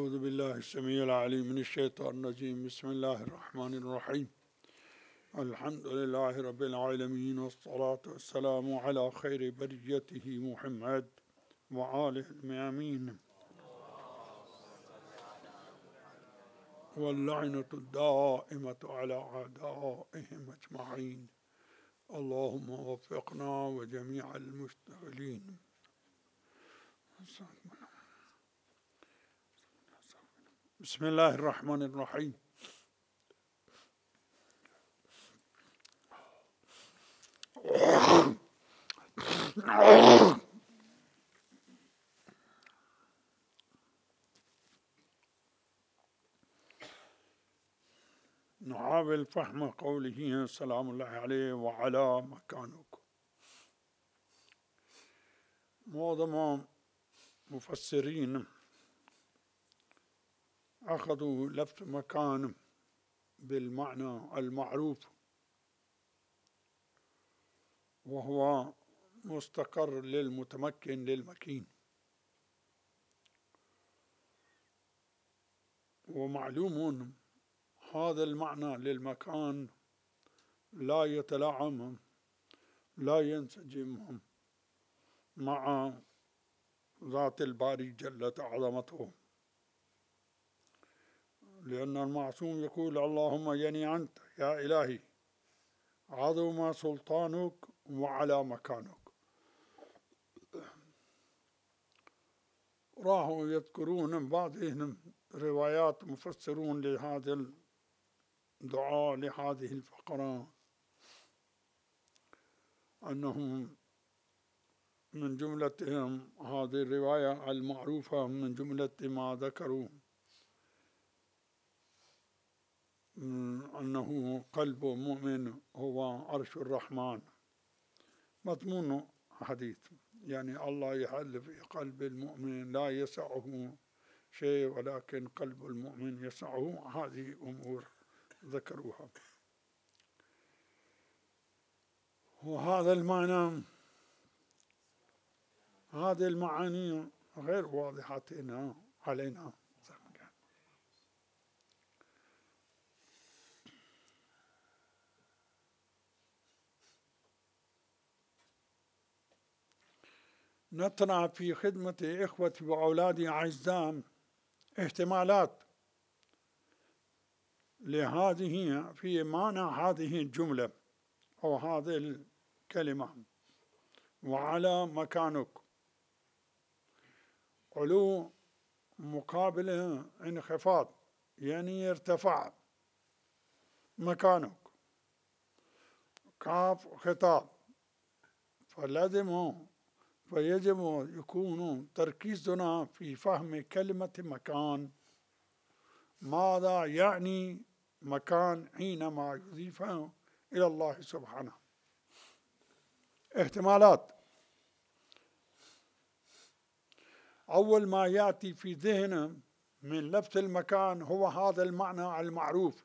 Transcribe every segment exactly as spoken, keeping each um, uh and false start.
أعوذ بالله السميع العليم من الشيطان الرجيم. بسم الله الرحمن الرحيم. الحمد لله رب العالمين، والصلاة والسلام على خير بريته محمد وآله الميامين، واللعنة الدائمة على أعدائهم أجمعين. اللهم وفقنا وجميع المشتغلين. بسم الله الرحمن الرحيم. نحاول فهم قوله سلام الله عليه وعلى مكانك. معظم مفسرين أخذوا لفظ مكان بالمعنى المعروف، وهو مستقر للمتمكن للمكين، ومعلوم هذا المعنى للمكان لا يتلاعم، لا ينسجم مع ذات الباري جلت عظمته، لأن المعصوم يقول اللهم يني أنت يا إلهي عظم سلطانك وعلى مكانك. راحوا يذكرون بعضهم روايات مفسرون لهذا الدعاء لهذه الفقرة أنهم من جملتهم هذه الرواية المعروفة من جملة ما ذكروا أنه قلب مؤمن هو عرش الرحمن. مضمون حديث يعني الله يحل في قلب المؤمن لا يسعه شيء، ولكن قلب المؤمن يسعه. هذه أمور ذكروها، وهذا المعنى هذه المعاني غير واضحة علينا. نطرح في خدمة إخوتي وأولادي أعزاء احتمالات لهذه في معنى هذه الجملة أو هذه الكلمة وعلى مكانك. علو مقابل انخفاض، يعني ارتفع مكانك. كاف خطاب، فلازم فيجب يكون تركيزنا في فهم كلمة مكان. ماذا يعني مكان حينما يضيفه إلى الله سبحانه؟ احتمالات. أول ما يأتي في ذهنه من لفظ المكان هو هذا المعنى المعروف،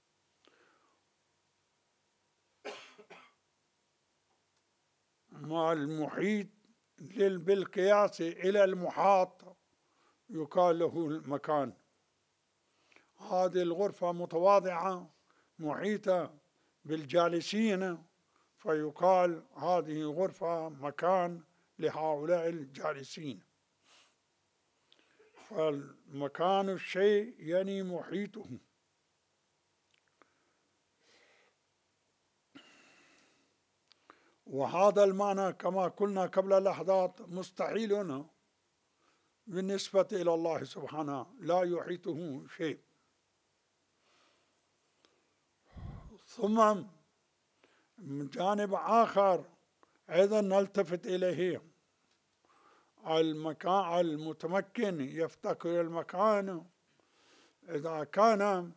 مع المحيط بالقياس إلى المحاط يقال له المكان. هذه الغرفة متواضعة محيطة بالجالسين، فيقال هذه غرفة مكان لهؤلاء الجالسين. فالمكان الشيء يعني محيطه. وهذا المعنى كما قلنا قبل لحظات مستحيل بالنسبة إلى الله سبحانه، لا يحيطه شيء. ثم من جانب آخر أيضا نلتفت إليه، المكان المتمكن يفتكر المكان إذا كان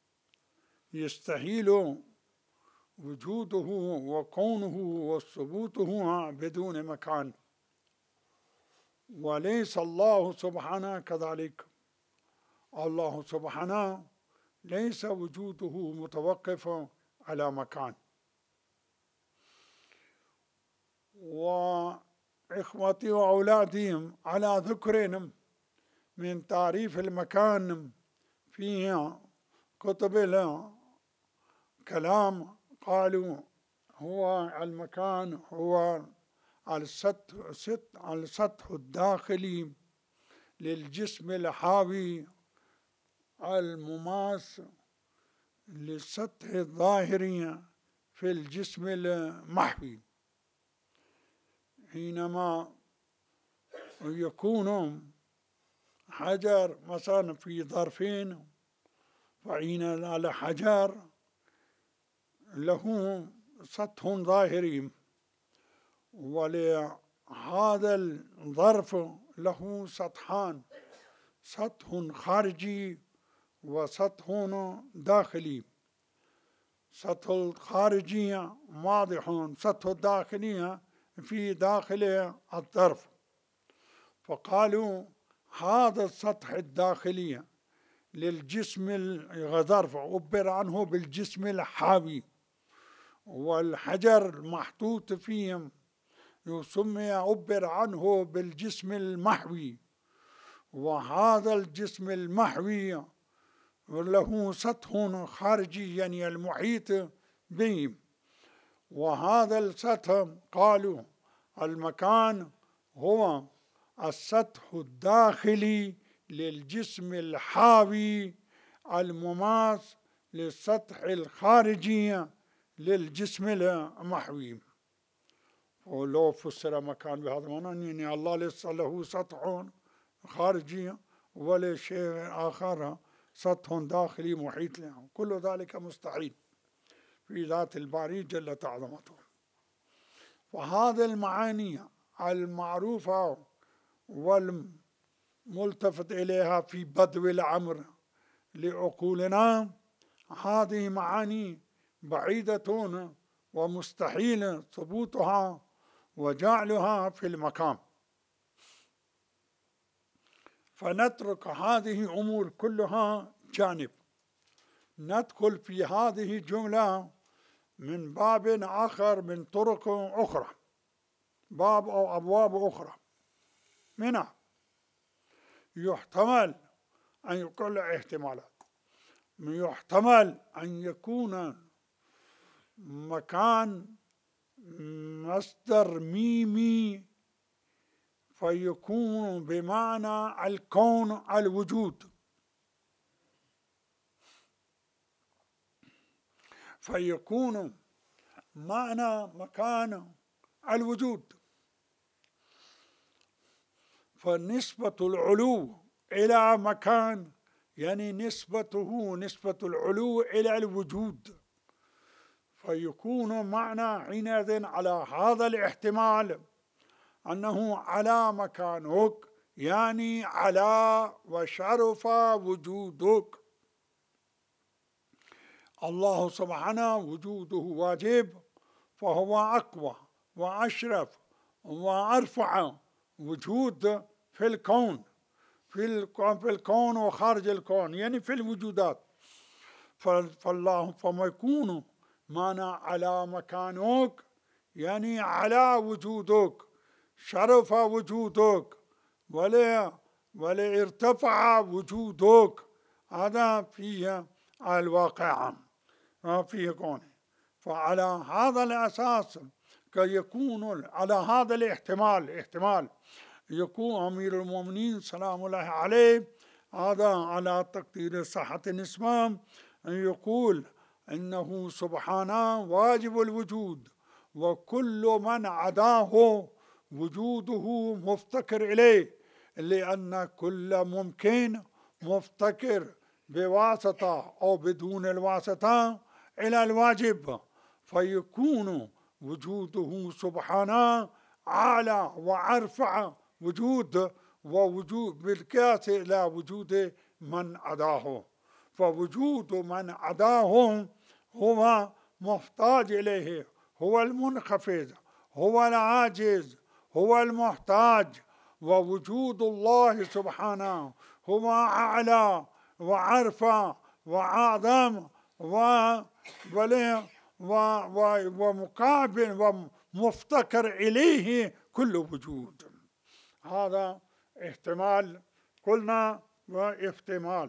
يستحيل وجوده وكونه وثبوته بدون مكان، وليس الله سبحانه كذلك. الله سبحانه ليس وجوده متوقف على مكان. وإخوتي وأولادهم على ذكرهم من تعريف المكان في كتب الكلام، قالوا هو المكان هو السطح السطح الداخلي للجسم الحاوي المماس للسطح الظاهري في الجسم المحوي. حينما يكون حجر مثلا في ظرفين، فإن الحجر له سطح ظاهري، ولهذا الظرف له سطحان، سطح خارجي وسطح داخلي. سطح الخارجي واضح، سطح الداخلي في داخل الظرف. فقالوا هذا السطح الداخلي للجسم الظرف عبر عنه بالجسم الحاوي، والحجر المحطوط فيه يسمى عبر عنه بالجسم المحوي. وهذا الجسم المحوي له سطح خارجي يعني المحيط به، وهذا السطح قالوا المكان هو السطح الداخلي للجسم الحاوي المماس للسطح الخارجي للجسم المحوي. ولو فسر مكان بهذا المعنى يعني الله ليس له سطح خارجي ولا شيء آخر، سطح داخلي محيط له، كل ذلك مستحيل في ذات الباري جلت عظمته. وهذه المعاني المعروفة والملتفت إليها في بدو الأمر لعقولنا، هذه معاني بعيدة ومستحيل ثبوتها وجعلها في المكان. فنترك هذه أمور كلها جانب، ندخل في هذه الجملة من باب آخر، من طرق أخرى، باب أو أبواب أخرى. منها يحتمل أن يكون احتمالات، يحتمل أن يكون مكان مصدر ميمي فيكون بمعنى الكون الوجود، فيكون معنى مكان الوجود. فنسبة العلو إلى مكان يعني نسبته نسبة العلو إلى الوجود، فيكون معنى حينئذ على هذا الاحتمال أنه على مكانك يعني على وشرف وجودك. الله سبحانه وجوده واجب، فهو أقوى وأشرف وأرفع وجود في الكون، في الكون, في الكون وخارج الكون، يعني في الوجودات. فالله فما يكون معنى على مكانك يعني على وجودك، شرف وجودك ولا ولا ارتفع وجودك. هذا فيه الواقع فيه كونه. فعلى هذا الأساس كي يكون على هذا الاحتمال احتمال يكون أمير المؤمنين سلام الله عليه، هذا على تقدير صحة النسبة، أن يقول إنه سبحانه واجب الوجود، وكل من عداه وجوده مفتقر إليه، لأن كل ممكن مفتقر بواسطة أو بدون الواسطة إلى الواجب، فيكون وجوده سبحانه أعلى وأرفع وجود، ووجود بالقياس إلى وجود من عداه. فوجود من عداه هو محتاج إليه، هو المنخفض، هو العاجز، هو المحتاج. ووجود الله سبحانه هو أعلى وأرفع وأعظم ومقابل ومفتقر إليه كل وجود. هذا احتمال قلنا واحتمال.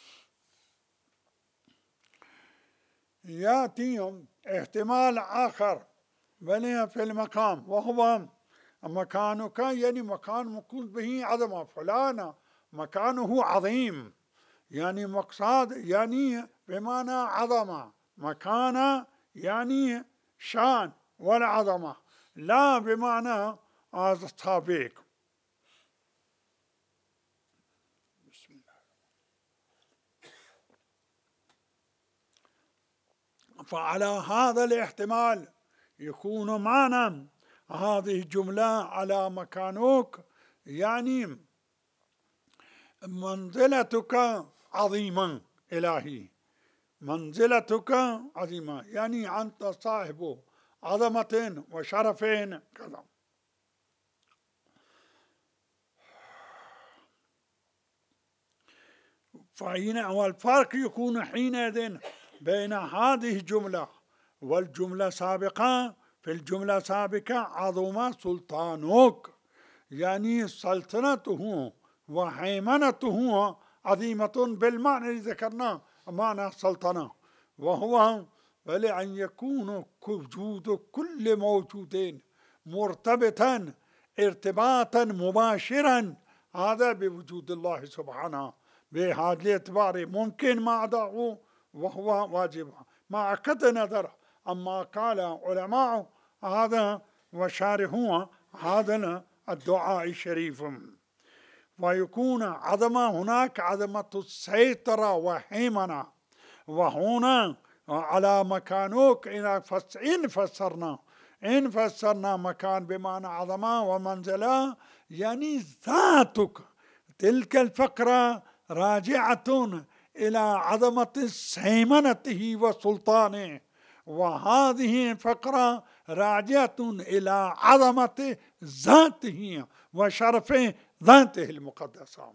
يأتي احتمال آخر بل في المقام، وهو مكانك، يعني مكان مقصود به عظمة، فلان مكانه عظيم، يعني مقصود يعني بمعنى عظمة، مكان يعني شان والعظمة، لا بمعنى السابق. بسم الله. فعلى هذا الاحتمال يكون معنى هذه الجملة على مكانك، يعني منزلتك عظيمة إلهي، منزلتك عظيمة، يعني أنت صاحب عظمة وشرف كذا. فهنا والفرق يكون حينئذ بين هذه الجملة والجملة السابقة. في الجملة السابقة عظم سلطانك، يعني سلطنته وهيمنته عظيمة بالمعنى الذي ذكرناه، معنى السلطنة، وهو ولأن يكون وجود كل موجود مرتبطا ارتباطا مباشرا هذا بوجود الله سبحانه، بهذا الاعتبار ممكن ما عداه وهو واجب مع قطع نظر. أما قال علماء هذا وشارحوه هذا الدعاء الشريف، ويكون عظمة هناك عظمة السيطرة وهيمنة، وهنا على مكانك إن فسرنا إن فسرنا مكان بمعنى عظمة ومنزلة، يعني ذاتك. تلك الفقرة راجعة إلى عظمة هيمنته وسلطانه، وهذه فقرة راجعة إلى عظمة ذاته وشرف ذاته المقدسة.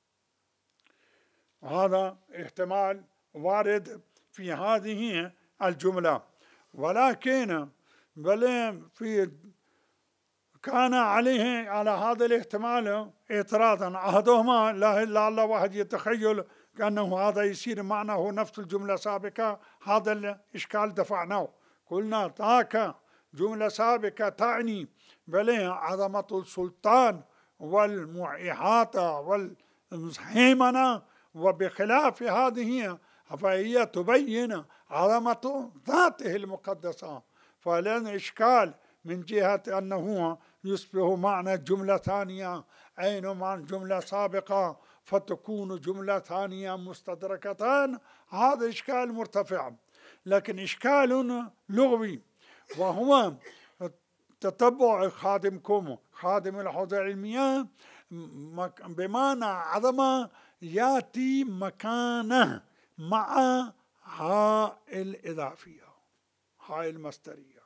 هذا احتمال وارد في هذه الجملة، ولكن بل في كان عليه على هذا الاحتمال اعتراضا، أحدهما لعل واحد يتخيل كأنه هذا يصير معناه نفس الجملة السابقة، هذا الإشكال دفعناه، قلنا ذاك جملة سابقة تعني بل عظمة السلطان والإحاطة والهيمنة، وبخلاف هذه فهي تبين عظمة ذاته المقدسة، فلن إشكال من جهة أنه يصبح معنى جملة ثانية أين معنى جملة سابقة فتكون جملة ثانية مستدركتان، هذا إشكال مرتفع. لكن إشكال لغوي وهو تتبع خادمكم خادم الحوزة العلمية بمعنى عظمة يأتي مكانه مع هاء الإضافية هاء المصدرية.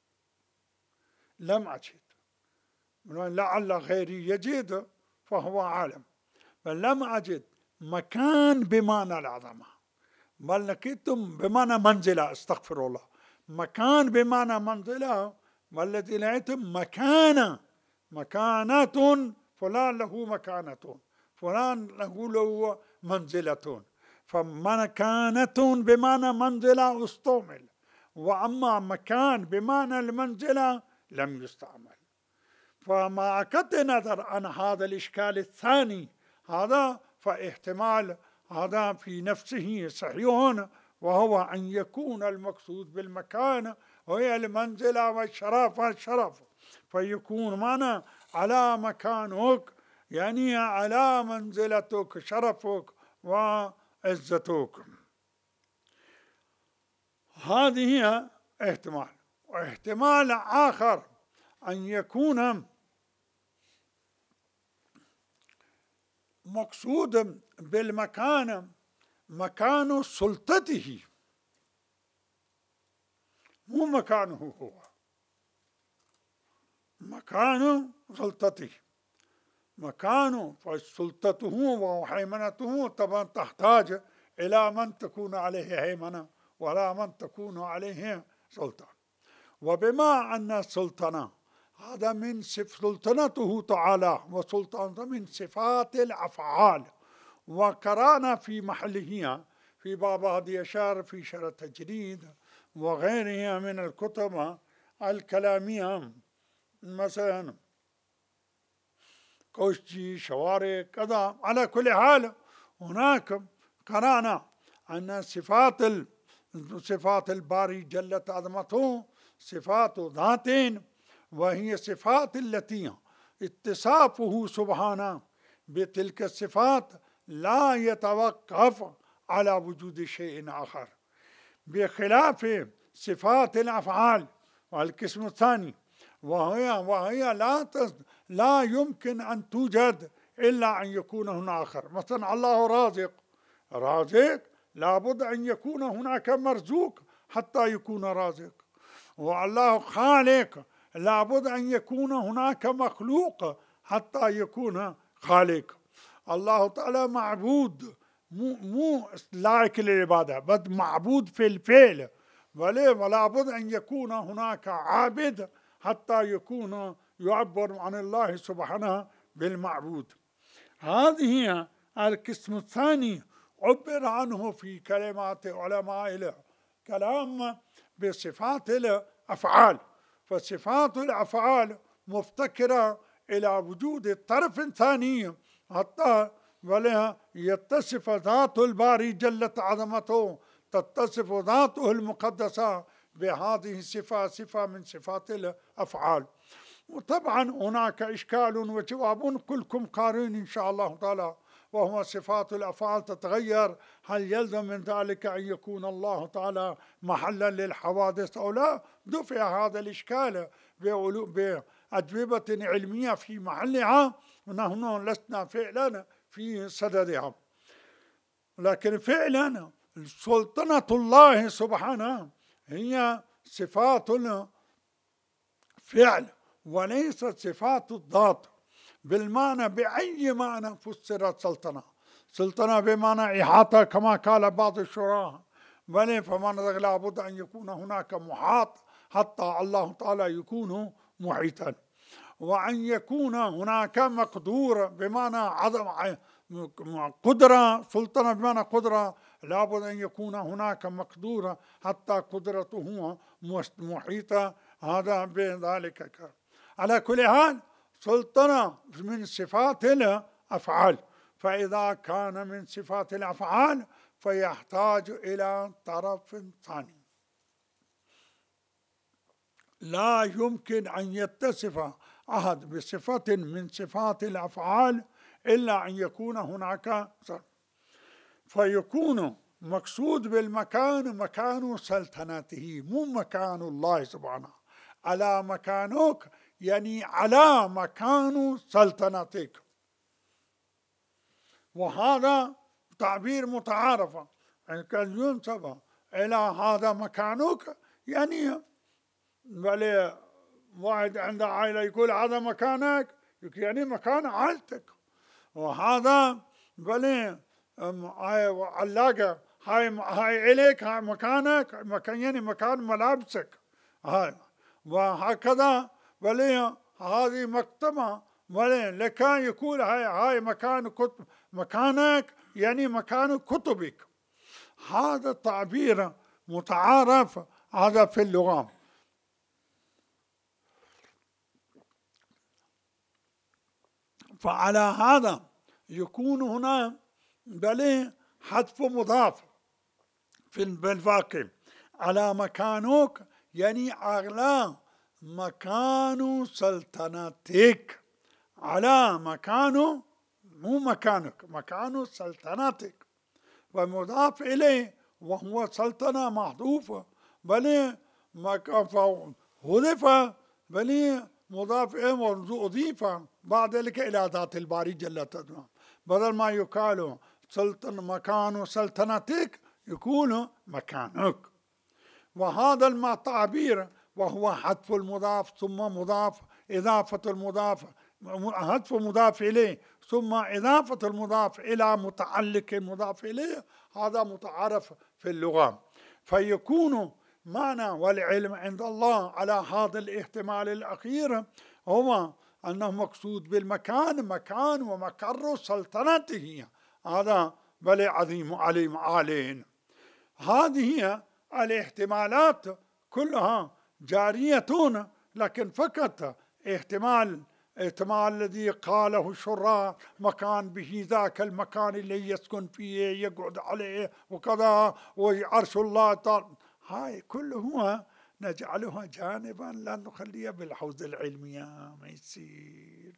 لم أجد، لعل غيري يجد فهو عالم، بل لم أجد مكان بمعنى العظمة، بل لقيتم بمعنى منزلة، استغفر الله، مكان بمعنى منزلة، والذي لقيتم مكانة مكانة، فلان له مكانة، فلان له له منزلة، فمكانة بمعنى منزلة استعمل، وأما مكان بمعنى المنزلة لم يستعمل. فمع قطع النظر عن هذا الإشكال الثاني هذا، فاحتمال هذا في نفسه صحيح، وهو أن يكون المقصود بالمكان وهي المنزلة والشرف والشرف، فيكون معنى على مكانك يعني على منزلتك شرفك وعزتك. هذه احتمال. واحتمال آخر أن يكون مقصود بالمكان مكان سلطته، مو مكانه هو، مكان سلطته، مكانه فسلطته وهيمنته طبعا تحتاج إلى من تكون عليه هيمنة ولا من تكون عليه سلطة. وبما أن السلطنة هذا من سلطنته تعالى وسلطنته من صفات الأفعال. وقرأنا في محلها في باب هذه أشار في شرح التجريد وغيرها من الكتب الكلامية، مثلا كوشجي شواري كذا. على كل حال هناك قرأنا أن صفات صفات الباري جلت عظمته صفات ذات، وهي صفات التي اتصافه سبحانه بتلك الصفات لا يتوقف على وجود شيء آخر، بخلاف صفات الأفعال والقسم الثاني، وهي وهي لا لا يمكن أن توجد إلا أن يكون هناك آخر. مثلا الله رازق، رازق لابد أن يكون هناك مرزوق حتى يكون رازق. والله خالق لابد أن يكون هناك مخلوق حتى يكون خالق. الله تعالى معبود، مو مو لائق للعبادة بل معبود في الفعل، ولا بد أن يكون هناك عابد حتى يكون يعبر عن الله سبحانه بالمعبود. هذه القسم الثاني عبر عنه في كلمات علماء الكلام بصفات الأفعال. فصفات الأفعال مفتكرة إلى وجود الطرف الثاني حتى ولها يتصف ذات الباري جلت عظمته، تتصف ذاته المقدسة بهذه الصفة، صفة من صفات الأفعال. وطبعا هناك إشكال وجواب كلكم قارئين إن شاء الله تعالى، وهو صفات الأفعال تتغير، هل يلزم من ذلك أن يكون الله تعالى محلا للحوادث أو لا؟ دفع هذا الإشكال بأجوبة علمية في محلها، ونحن لسنا فعلا في صددها. لكن فعلا سلطنة الله سبحانه هي صفات الفعل وليست صفات الذات، بالمعنى بأي معنى فسرت سلطنة. سلطنة بمعنى إحاطة كما قال بعض الشراح، بل فمعنى لابد أن يكون هناك محاط حتى الله تعالى يكون محيطا، وأن يكون هناك مقدور بمعنى عظم قدرة. سلطنة بمعنى قدرة، لابد أن يكون هناك مقدور حتى قدرته محيطة. هذا بذلك. على كل حال سلطنة من صفات الأفعال، فإذا كان من صفات الأفعال فيحتاج إلى طرف ثاني. لا يمكن أن يتصف أحد بصفة من صفات الأفعال إلا أن يكون هناك صرف، فيكون مقصود بالمكان مكان سلطنته، مو مكان الله سبحانه. على مكانك يعني على مكان سلطنتك، وهذا تعبير متعارف. يعني كان ينسب إلى هذا مكانك، يعني بل واحد عنده عائلة يقول هذا مكانك، يعني مكان عائلتك. وهذا بل علاقة هاي هاي إليك، هاي مكانك، مكان يعني مكان ملابسك هاي. وهكذا بل هذه مكتبة بل لك يقول هاي هاي مكان كتب، مكانك يعني مكان كتبك. هذا تعبير متعارف هذا في اللغة. فعلى هذا يكون هنا بل حذف مضاف في بالواقع. على مكانك يعني على مكان سلطنتك، على مكان مو مكانك، مكان سلطنتك، ومضاف إليه وهو سلطنة محذوفة بل حذف بل مضاف إليه وأضيف بعد ذلك إلى ذات الباري جل جلاله، بدل ما يقال سلطن مكان سلطنتك يكون مكانك. وهذا التعبير وهو حذف المضاف ثم مضاف، إضافة المضاف، حذف مضاف إليه ثم إضافة المضاف إلى متعلق المضاف إليه، هذا متعارف في اللغة. فيكون معنى والعلم عند الله على هذا الاحتمال الأخير، هو أنه مقصود بالمكان مكان ومقر سلطنته، هذا بل عظيم عليم عالين. هذه الاحتمالات كلها جارية، لكن فقط احتمال احتمال الذي قاله الشراح مكان به ذاك المكان اللي يسكن فيه يقعد عليه وكذا وعرش الله تعالى، هاي كلها نجعلها جانبا لا نخليها بالحوزة العلمية. ما يصير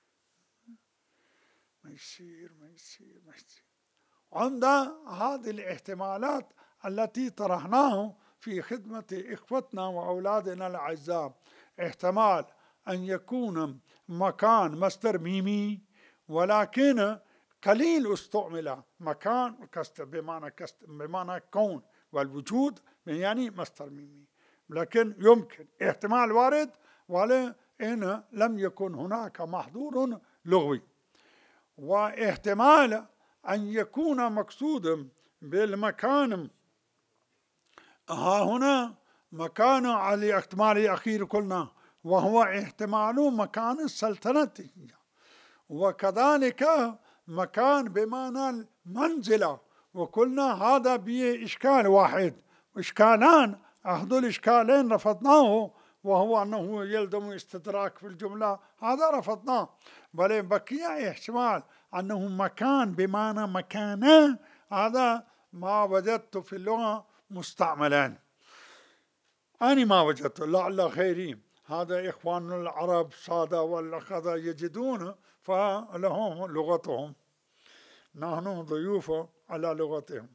ما يصير ما يصير ما يصير. عند هذه الاحتمالات التي طرحناه في خدمة إخوتنا وأولادنا الأعزاء، احتمال أن يكون مكان مصدر ميمي ولكن قليل استعمل، مكان بمعنى بمعنى كون والوجود يعني مصدر ميمي، لكن يمكن احتمال وارد ولئن لم يكن هناك محظور لغوي. واحتمال أن يكون مقصود بالمكان ها هنا مكان على الاحتمال الأخير قلنا وهو احتمال مكان السلطنة، وكذلك مكان بمعنى المنزلة، وقلنا هذا به إشكال واحد، إشكالان، أحد الإشكالين رفضناه وهو أنه يلزم استدراك في الجملة، هذا رفضناه، بل بقي احتمال أنه مكان بمعنى مكانا، هذا ما وجدت في اللغة مستعملا، أنا ما وجدت، لعل غيري، هذا إخواننا العرب سادة والأخذ يجدون فلهم لغتهم، نحن ضيوف على لغتهم.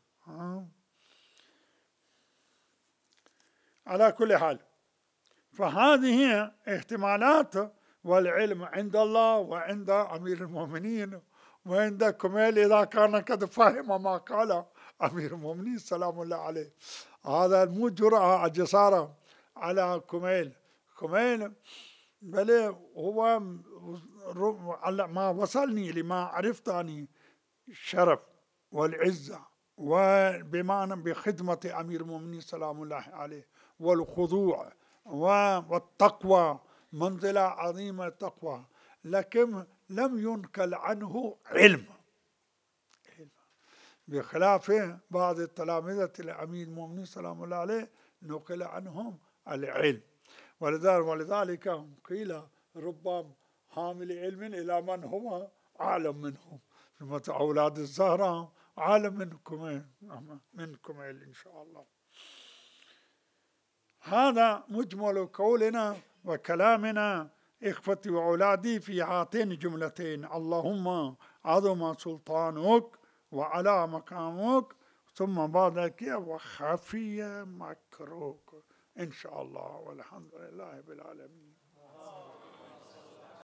على كل حال فهذه احتمالات، والعلم عند الله وعند أمير المؤمنين وعند كميل إذا كان قد فهم ما قال أمير المؤمنين سلام الله عليه. هذا مو جرأة جسارة على كميل، كميل بل هو ما وصلني لما عرفت أني الشرف والعزة وبمعنى بخدمة أمير المؤمنين سلام الله عليه والخضوع والتقوى، منزلة عظيمة تقوى، لكن لم ينقل عنه علم، بخلاف بعض التلامذة الأمير المؤمنين سلام الله عليه نقل عنهم العلم، ولذلك ولذلك قيل رب حامل علم إلى من هو عالم منهم، مثل أولاد الزهراء عالم منكم منكم إن شاء الله. هذا مجمل قولنا وكلامنا إخوتي وأولادي في هاتين الجملتين: اللهم عظم سلطانك وعلى مقامك، ثم بعد ذلك وخفي مكروك، إن شاء الله، والحمد لله بالعالمين.